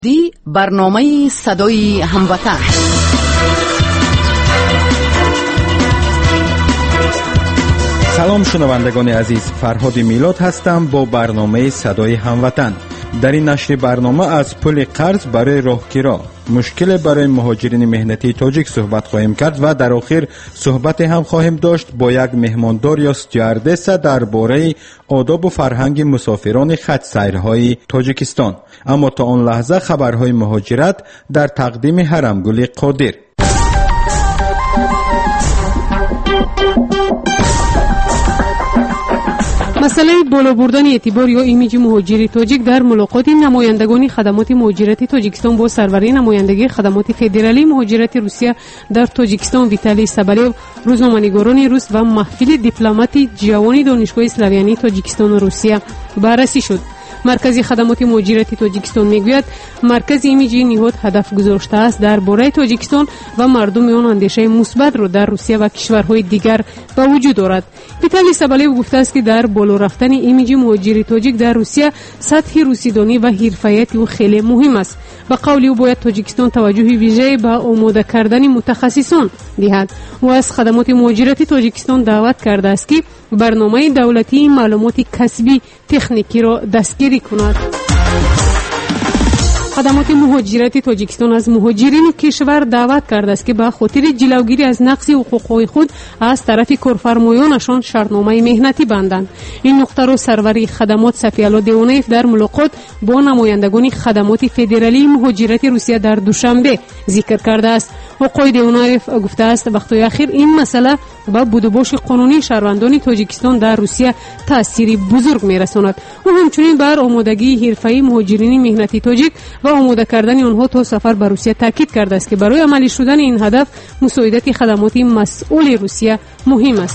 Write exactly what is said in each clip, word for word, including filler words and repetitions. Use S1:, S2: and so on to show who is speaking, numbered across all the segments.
S1: دی برنامه صدای هموطن.
S2: سلام شنوندگان عزیز، فرهاد میلاد هستم با برنامه صدای هموطن. در این نشر برنامه از پول قرض برای راهگیرا، مشکل برای مهاجرین مهنتی تاجیک صحبت خواهیم کرد و در آخر صحبت هم خواهیم داشت با یک مهماندار یا استیوردس درباره آداب و فرهنگ مسافران خط سیرهای تاجیکستان. اما تا آن لحظه خبرهای مهاجرت در تقدیم هرمگل قادر.
S3: مسئله بالا بردن اعتبار یا ایمیج مهاجری تاجیک در ملاقات نمایندگان خدمات مهاجرتی تاجیکستان با سرور نمایندگی خدمات فدرالی مهاجرت روسیه در تاجیکستان ویتالی سابلیو، روزنامه‌نگاران روس و محفل دیپلماتی جوان دانشگاه اسلاویانی تاجیکستان و روسیه بررسی شد. مرکز خدمات مهاجرتی تاجیکستان میگوید مرکز ایمیج نهاد هدف گذاشته است درباره تاجیکستان و مردم آن اندیشه مثبت را در روسیه و کشورهای دیگر به وجود دارد. ویتالی سابلیو گفته است که در بالا رفتن ایمیج مهاجری تاجیک در روسیه سطح روسیدانی و حرفه‌ایت او خیلی مهم است. به قول او باید تاجیکستان توجه ویژه‌ای به آماده کردن متخصصان دهد و از خدمات مهاجرتی تاجیکستان دعوت کرده است که برنامه دولتی معلومات کسبی تکنیکی را دستگیری کند. خدمات مهاجرتی تاجیکستان از مهاجرین کشور دعوت کرده است که به خاطر جلوگیری از نقض حقوق خود از طرف کارفرمایانشان شرطنامه مهنتی بندند. این نکته را سرور خدمات صفی‌الله دیونیف در ملاقات با نمایندگان خدمات فدرالی مهاجرتی روسیه در دوشنبه ذکر کرده است. آقای دیونیف گفته است وقتی اخیر این مسئله با بودوباش قانونی شهروندان تاجیکستان در روسیه تأثیری بزرگ می‌رساند. او همچنین بر آمادگی حرفه‌ای مهاجرین مهنتی تاجیک و آماده کردن آنها تا سفر به روسیه تاکید کرده است که برای عملی شدن این هدف مساعدت خدمات مسئول روسیه مهم است.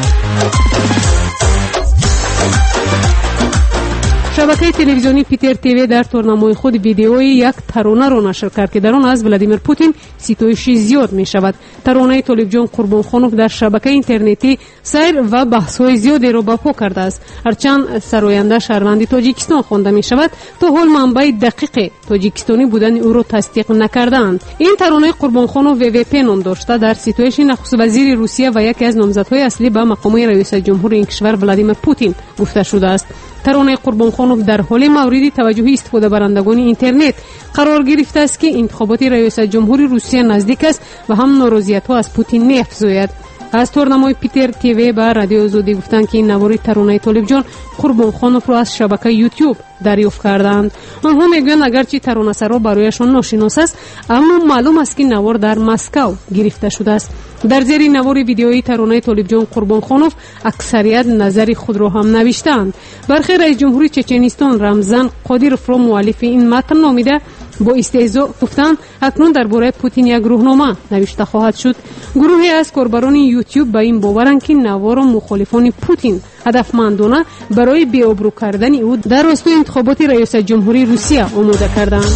S3: شبکه تلویزیونی پیتر تیوی در تورنمای خود ویدیوی یک ترانه را نشر کرد که در آن از ولادیمیر پوتین ستایش زیاد می شود. ترانه طالب جان قربانخانوف در شبکه اینترنتی سیر و بحث‌های زیادی را برپا کرده است. هرچند سراینده شهروند تاجیکستان خوانده می شود، تا حال منبع دقیق تاجیکستانی بودن او را تصدیق نکردند. این ترانه قربانخانوف وی وی پی نام داشته در ستایش نخست وزیر روسیه و یکی از نامزدهای اصلی به مقام رئیس جمهور این کشور ولادیمیر پوتین گفته شده است. ترانه قربانخانوف در حال مورد توجه استفاده برندگان اینترنت قرار گرفته است که انتخابات رئیس جمهور روسیه نزدیک است و هم ناراضیت‌ها از پوتین می‌افزاید. از تورنمای پیتر تیوی به رادیو آزادی گفتند که این نوار ترانه طالب جان قربانخانوف را از شبکه یوتیوب دریافت کردند. آنها میگویند اگرچه ترانه‌سرا برایشان ناشناس است، اما معلوم است که نوار در مسکو گرفته شده است. در زیر نوار ویدیویی ترانه طالب جان قربانخانوف اکثریت نظر خود را هم نوشتند. برخی رئیس جمهور چچنستان رمزان قادیروف را مؤلف این متن نامیده با استهزاء گفتند اکنون درباره پوتین یک روزنامه نوشته خواهد شد. گروهی از کاربران یوتیوب به این باورند که نوار مخالفان پوتین هدفمندانه برای بی‌آبرو کردن او در راستای انتخابات رئیس جمهوری روسیه آماده کردند.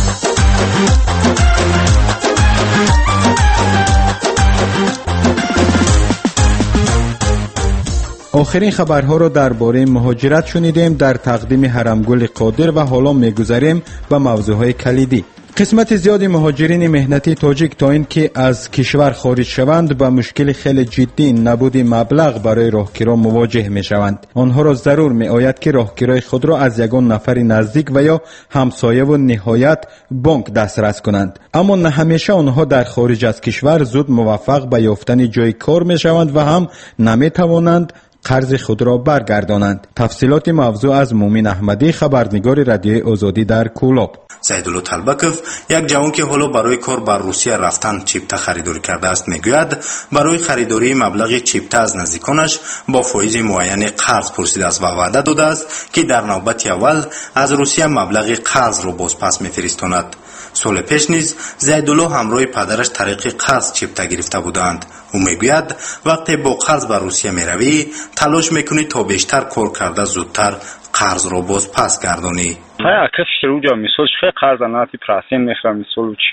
S2: آخرین خبرها را درباره مهاجرت شنیدیم در تقدیم هرمگل قادر و حالا می‌گذریم به موضوعهای کلیدی. قسمت زیادی مهاجرین مهنتی تاجیک تا اینکه از کشور خارج شوند با مشکل خیلی جدی نبود مبلغ برای راهگیری مواجه میشوند. آنها را ضرور میآید که راهگیری خود را از یگان نفر نزدیک و یا همسایه و نهایت بانک دسترس کنند. اما نه همیشه آنها در خارج از کشور زود موفق به یافتن جای کار میشوند و هم نمیتوانند قرض خود را برگردانند. تفصیلات موضوع از مومن احمدی، خبرنگار رادیو آزادی در کولاب.
S4: زیدالله طلبکوف، یک جوان که حالا برای کار بر روسیه رفتن چیپته خریداری کرده است، میگوید برای خریداری مبلغ چیپته از نزدیکانش با فایز معین قرض پرسیده است و وعده داده است که در نوبت اول از روسیه مبلغ قرض را بازپس میفرستاند. سال پیش نیز زیدالله همراه پدرش طریق قرض چیپته گرفته بودند. او میگوید وقتی با قرض به روسیه میروی تلاش میکنی تا بیشتر کار کرده زودتر قرض را باز پس گردانی.
S5: های اکس شروع جا میسول شخه قرض ناتی پراسین میخوام میسول چی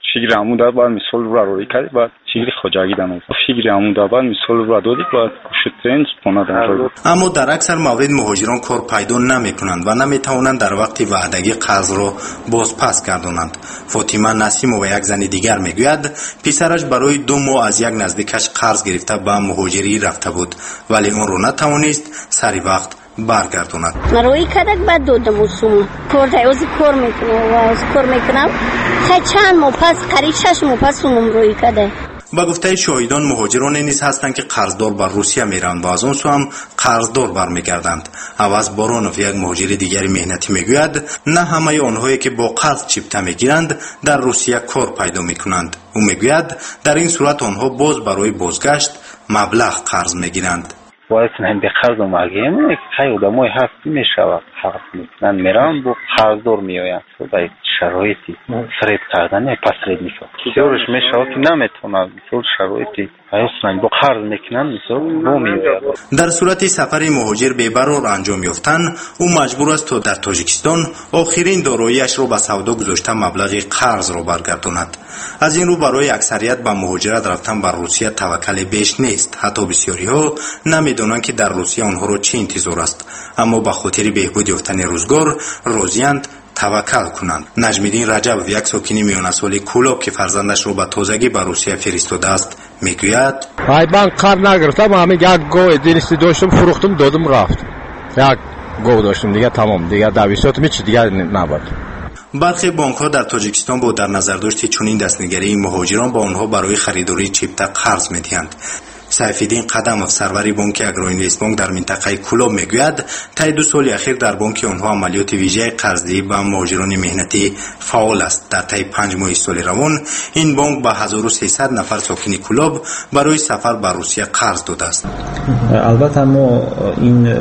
S5: فکر همون در باید مثال رو روی کردی باید چیزی خجاگی دانست فکر همون در باید مثال رو دادی باید کشترین پونا دانست.
S4: اما در اکثر موارد مهاجران کار پیدا نمی کنند و نمی توانند در وقت وعدگی قرض را باز پس گردانند. فاطمه نسیم و یک زن دیگر میگوید پسرش برای دو ماه از یک نزدیکش قرض گرفته به مهاجری رفته بود ولی اون رو نتوانست سری وقت برگرداند.
S6: روی کدک بعد دو دموسوم کار تایوزی کار میکنم و از کار میکنم خیلی چند ماه پس قریب شش ماه پس اونم روی کدک.
S4: با گفته شاهدان مهاجرانی نیز هستند که قرضدار بر روسیه میروند و از اون سو هم قرضدار برمیگردند. عوض بارانوف یک مهاجر دیگری مهنتی میگوید نه همه آنهایی که با قرض چیپته میگیرند در روسیه کار پیدا میکنند. او میگوید در این صورت آنها باز برای بازگشت مبلغ قرض میگیرند.
S5: باید هم به قرض مگیم خیلی آدمای هستی میشود قرض میکنن میرن با قرضدار میآیند با شرایطی سرید کردن پسرید میشود سیورش میشود که نمیتونن مثل شرایطی هستن با قرض میکنن مثل با میآید.
S4: در صورت سفر مهاجر بی‌قرار انجام یافتن او مجبور است تا در تاجیکستان آخرین دارایی‌اش را به سودا گذاشته مبلغ قرض را برگرداند. از این رو برای اکثریت به مهاجرت رفتن بر روسیه توکل بیش نیست. حتی بسیاری ها نمیدونند که در روسیه آنها را چه انتظار است، اما به خاطر بهبود یافتن روزگار راضی‌اند توکل کنند. نجم‌الدین رجب یک ساکن میانه سالی کولاب که فرزندش را به تازگی به روسیه فرستاده است میگوید
S7: من قرض نگرفتم، همین یک گوی دینستی داشتم فروختم دادم رفت. یک گو داشتم دیگه تمام دیگه دویستم هیچ دیگه نبود.
S4: برخی بانک‌ها در تاجیکستان با در نظر داشت چنین دستنگری مهاجران با آنها برای خریداری چیپتا قرض می‌دهند. سیف‌الدین قدموف سروری بانک اگروینوست بانک در منطقه کولاب میگوید طی دو سال اخیر در بانک آنها عملیات ویژه قرضدهی به مهاجران مهنتی فعال است. در طی پنج ماه سال روان این بانک به هزار و سیصد نفر ساکن کولاب برای سفر به روسیه قرض داده است.
S8: البته ما این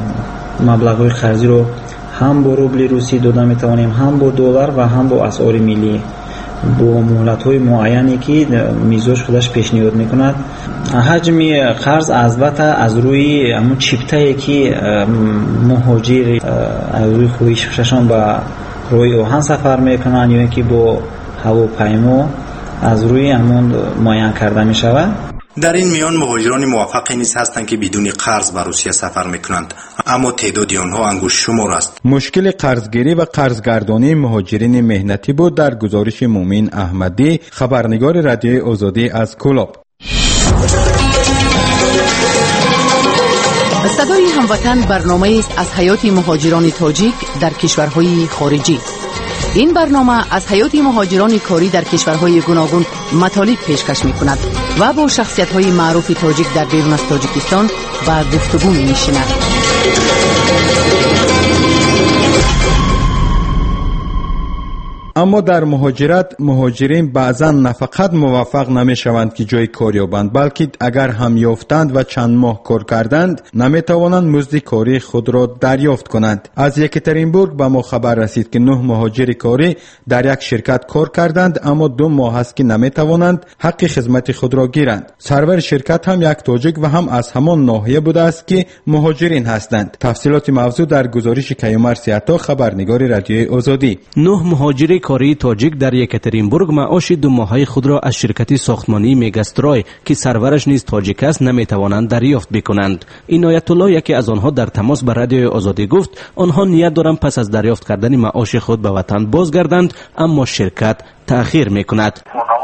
S8: مبلغ‌های قرضی رو هم با روبل روسی داده میتوانیم، هم با دلار و هم با اسعار ملی با مهلت‌های معینی که میزوش خودش پیشنهاد میکند. حجم قرض البته از روی همون چیپتایی که مهاجر از روی خویششان به روی اوهان سفر میکنن یا اینکه با هواپیما از روی همون معین کرده میشود.
S4: در این میان مهاجران موفقی نیز هستند که بدون قرض به روسیه سفر میکنند، اما تعداد آنها انگشت شمار است.
S2: مشکل قرضگیری و قرضگردانی مهاجرین مهنتی بود در گزارش مومن احمدی، خبرنگار رادیوی آزادی از کولاب.
S1: صدای هموطن برنامه است از حیات مهاجران تاجیک در کشورهای خارجی. این برنامه از حیات مهاجران کاری در کشورهای گوناگون مطالب پیشکش می کند و با شخصیت‌های معروف تاجیک در بیرون از تاجیکستان به گفتگو می نشیند.
S2: اما در مهاجرت مهاجرین بعضا نه فقط موفق نمی شوند که جای کار یابند، بلکه اگر هم یافتند و چند ماه کار کردند نمی توانند مزد کاری خود را دریافت کنند. از یکترینبورگ به ما خبر رسید که نه مهاجر کاری در یک شرکت کار کردند اما دو ماه است که نمی توانند حق خدمت خود را گیرند. سرور شرکت هم یک تاجیک و هم از همان ناحیه بوده است که مهاجرین هستند. تفصیلات موضوع در گزارش کیومرث عطا، خبرنگار رادیوی آزادی.
S9: نه مهاجر کاری تاجیک در یکترینبورگ معاش دو ماهه خود را از شرکت ساختمانی میگاسترای که سرورش نیز تاجیک است نمیتوانند دریافت بکنند. عنایت الله یکی از آنها در تماس با رادیوی آزادی گفت آنها نیت دارند پس از دریافت کردن معاش خود به وطن بازگردند، اما شرکت تأخیر میکند.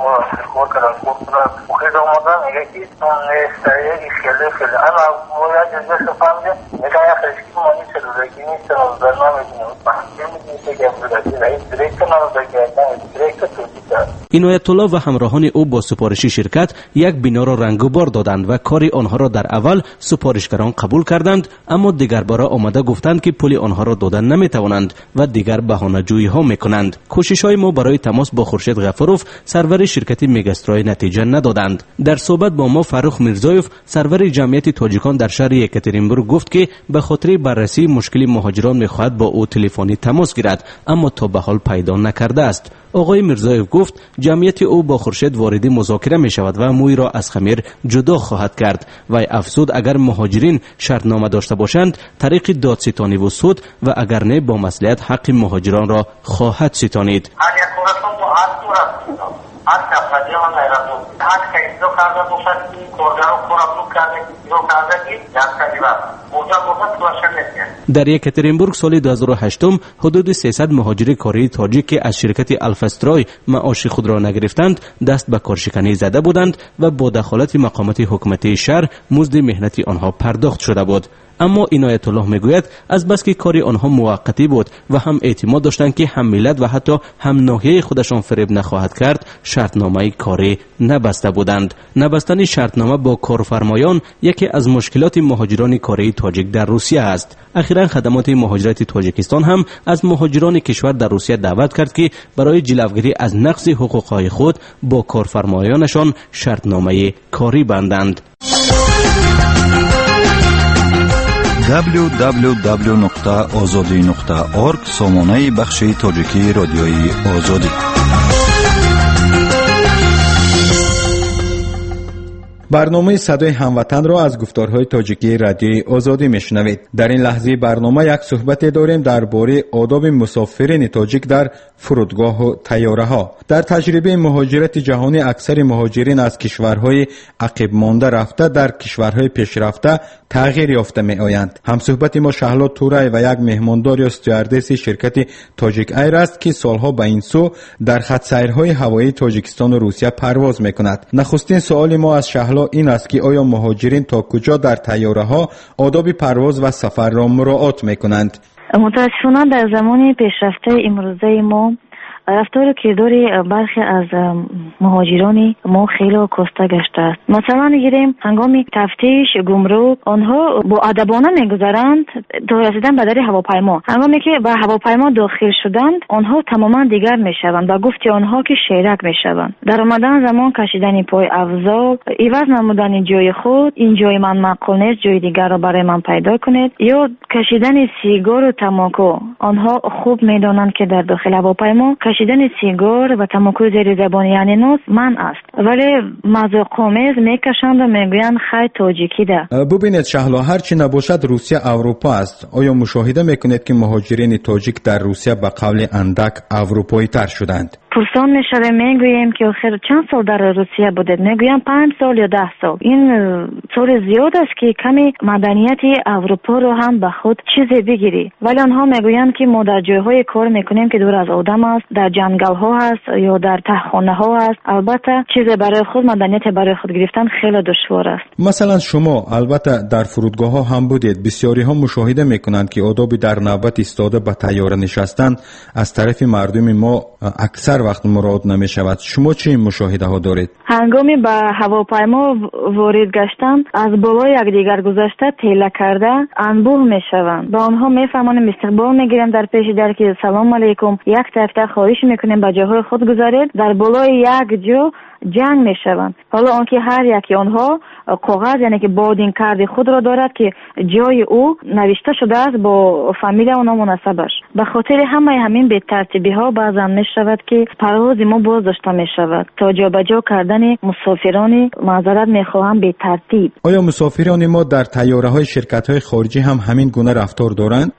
S9: عنایت الله و همراهان او با سفارشی شرکت یک بنا را رنگ و بار دادند و کار آنها را در اول سفارشگران قبول کردند، اما دیگر بار آمده گفتند که پول آنها را دادن نمیتوانند و دیگر بهانه‌جویی ها میکنند. کوشش های ما برای تماس با خورشید غفاروف سرور شرکت میگاسترای نتیجه ندادند. در صحبت با ما فاروق میرزایف سرور جمعیت تاجیکان در شهر یکترینبورگ گفت که به خاطر بررسی مشکل مهاجران میخواهد با او تلفنی تماس گیرد، اما تا به حال پیدا نکرده است. آقای میرزایف گفت جمعیت او با خورشید وارد مذاکره می شود و موی را از خمیر جدا خواهد کرد و افزود اگر مهاجرین شرطنامه داشته باشند طریق دادستانی و سود و اگر نه با مصلحت حق مهاجران را خواهد ستانید.
S10: هر کفردی هم نیرم هر که دو کرده باشد این کارگر رو کارم کرده دو کرده که یک کلیبه موجه موجه توشن نسید.
S9: در یکاترینبورگ سال دو هزار و هشت حدود سیصد مهاجر کاری تاجیک که از شرکت الفسترای معاش خود را نگرفتند دست به کارشکنی زده بودند و با دخالت مقامات حکومتی شهر مزد مهنتی آنها پرداخت شده بود. اما عنایت الله میگوید از بس که کاری آنها موقتی بود و هم اعتماد داشتند که هم ملت و حتی هم ناحیه خودشان فریب نخواهد کرد، شرطنامه کاری نبسته بودند. نبستن شرطنامه با کارفرمایان یکی از مشکلات مهاجران کاری تاجیک در روسیه است. اخیراً خدمات مهاجرت تاجیکستان هم از مهاجران کشور در روسیه دعوت کرد که برای جلوگیری از نقض حقوقهای خود با کارفرمایانشان شرطنامه کاری بندند.
S11: دبلیو دبلیو دبلیو نقطه آزادی نقطه اورگ سامانه بخش تاجیکی رادیوی آزادی.
S2: برنامه صدای هموطن را از گفتارهای تاجیکی رادیوی آزادی میشنوید. در این لحظه برنامه یک صحبت داریم درباره آداب مسافرین تاجیک در فرودگاه و طیاره ها. در تجربه مهاجرت جهانی اکثر مهاجرین از کشورهای عقب مانده رفته در کشورهای پیشرفته تغییر یافته می آیند. همصحبت ما شهلا تورای و یک مهماندار یا استوردس شرکت تاجیک ایر است که سالها به این سو در خط سیرهای هوایی تاجیکستان و روسیه پرواز می کند. نخستین سوال ما از شهلا این است که آیا مهاجرین تا کجا در طیاره ها آداب پرواز و سفر را مراعات می کنند؟
S12: متاسفانه در زمان پیشرفته امروزه ما رفتار و کردار برخی از مهاجران ما خیلی کاسته گشته است. مثلا گیریم هنگام تفتیش گمرک آنها با ادبانه میگذرند تا رسیدن به در هواپیما. هنگامی که به هواپیما داخل شدند آنها تماما دیگر میشوند و گفت آنها که شیرک میشوند. در آمدن زمان کشیدن پای افضل، عوض نمودن جای خود، این جای من معقول نیست جای دیگر را برای من پیدا کنید، یا کشیدن سیگار و تماکو. آنها خوب میدانند که در داخل هواپیما کشیدن سیگار و تماکو زیر زبان یعنی نوز من است، ولی مذاق‌آمیز میکشند و میگویند خیر تاجیکی ده.
S2: ببینید شهلا، هرچی نباشد روسیه اروپا است. آیا مشاهده میکنید که مهاجرین تاجیک در روسیه به قول اندک اروپایی تر شدند؟
S12: پرسان میشوه میگوییم که آخر چند سال در روسیه بودید؟ میگویم پنج سال یا ده سال. این سال زیاد است که کمی مدنیت اروپا رو هم به خود چیزی بگیری، ولی آنها میگویند که ما در جایهای کار میکنیم که دور از آدم است، در جنگل ها هست یا در تهخانه ها است. البته چیزی برای خود مدنیت برای خود گرفتن خیلی دشوار است.
S2: مثلا شما البته در فرودگاه ها هم بودید، بسیاری ها مشاهده میکنند که آدابی در نوبت ایستاده به طیاره نشستن از طرف مردم ما اکثر وقت مراد نمی شود. شما چه مشاهده ها دارید؟
S12: هنگامی به هواپیما وارد گشتن از بالای یکدیگر گذشته تیله کرده انبوه می شوند. به آنها می فهمانیم استقبال می گیریم در پیش در که سلام علیکم، یک تفته خواهش میکنیم به جاهای خود گذارید. در بالای یک جا جنگ می شوند. حالا آنکه هر یکی آنها کاغذ یعنی که بادین کردی خود را دارد که جای او نوشته شده است با فامیل و مناسبش. به خاطر همه همین به ترتیبی ها بعضا می شود که پرواز ما باز داشته می شود تا جابجا کردن مسافران. معذرت می خواهم به ترتیب.
S2: آیا مسافران ما در طیاره های شرکت های خارجی هم همین گونه رفتار دارند؟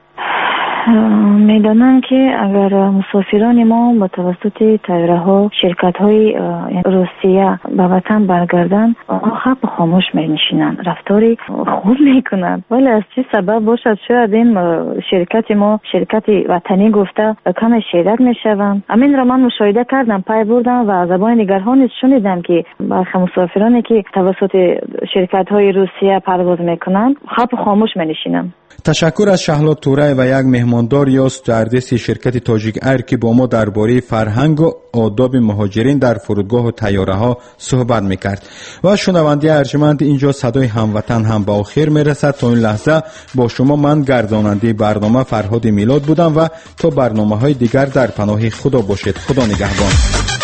S12: میدانم که اگر مسافران ما با توسط طیاره ها شرکت های روسیه به وطن برگردند آنها خب خاموش می نشینند، رفتاری خوب میکنند، ولی از چه سبب باشد شاید این شرکت ما شرکت وطنی گفته کم شیرک میشوند. همین را من مشاهده کردم، پی بردم و زبان دیگرها نیز شنیدم که برخی مسافرانی که توسط شرکت های روسیه پرواز میکنند خب خاموش می نشینند.
S2: تشکر از شهلا تورای و یک مهماندار یا استوردس شرکت تاجیک ایر که با ما درباره فرهنگ و آداب مهاجرین در فرودگاه و طیاره ها صحبت میکرد. و شنونده ارجمند، اینجا صدای هموطن هم به آخر میرسد. تا این لحظه با شما من گرداننده برنامه فرهاد میلاد بودم و تا برنامه های دیگر در پناه خدا باشید. خدا نگهبان.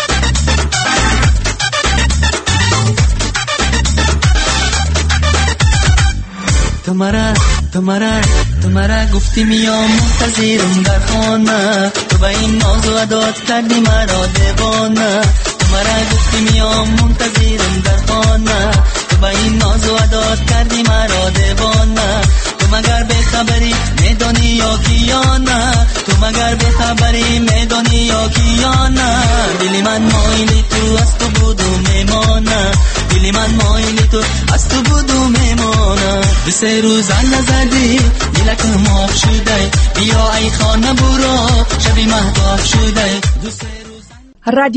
S13: تمرا تمرا تمرا گفتی میام منتظرم در خانه، تو با این ناز و عداد کردی مرا دیوانه. تمرا گفتی میام منتظرم در خانه، تو با این ناز و عداد کردی مرا دیوانه. تو مگر به خبری میدانی یا کیانه، تو مگر به خبری میدانی یا کیانه. دلی من مایلی تو از تو دو سه روز نزدی دلکم آب شده بیا ای خانه برو شبی مهتاب شده.
S14: رادیو